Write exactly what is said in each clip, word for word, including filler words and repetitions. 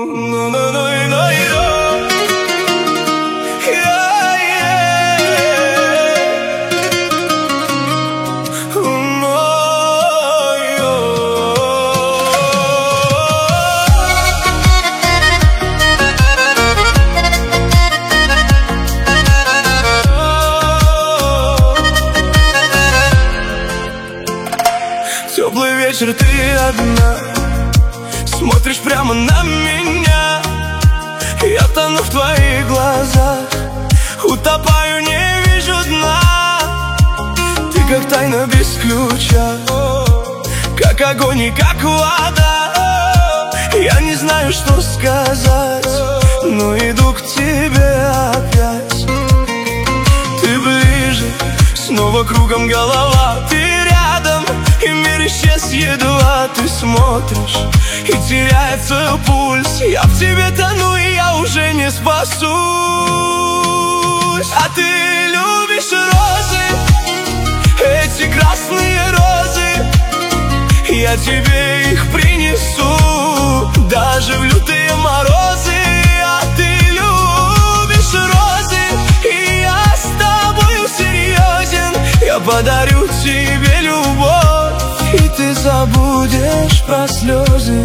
Теплый вечер, ты одна, смотришь прямо на меня. Я тону в твоих глазах, утопаю, не вижу дна. Ты как тайна без ключа, как огонь и как вода. Я не знаю, что сказать, но иду к тебе опять. Ты ближе, снова кругом голова. Ты рядом, и мир исчез, едва ты смотришь, и теряется пульс. Я в тебе тону, и я уже не спасусь. А ты любишь розы, эти красные розы. Я тебе их принесу, даже в лютые морозы. А ты любишь розы, и я с тобою серьезен. Я подарю тебе любовь, и ты забудешь про слезы.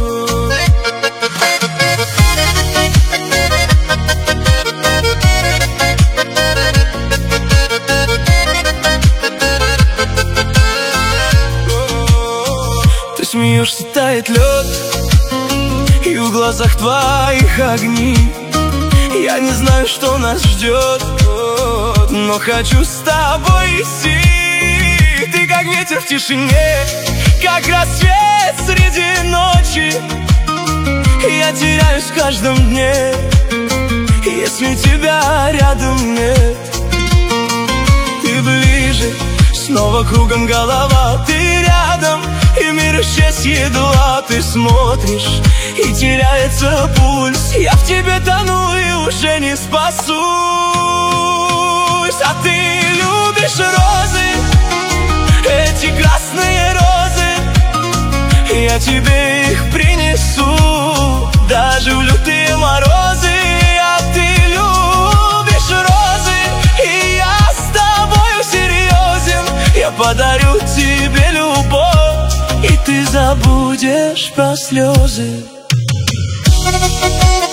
Ты смеешься, тает лед, и в глазах твоих огни. Я не знаю, что нас ждет, но хочу с тобой идти. Ты как ветер в тишине, как рассвет среди ночи. Я теряюсь в каждом дне, если тебя рядом нет. Ты ближе, снова кругом голова. Ты рядом, и мир исчез, едва ты смотришь, и теряется пульс. Я в тебе тону, и уже не спасусь. А ты любишь розы, эти красные розы. Я тебе их принесу, даже в лютые морозы. А ты любишь розы, и я с тобою серьезен. Я подарю тебе любовь, и ты забудешь про слезы.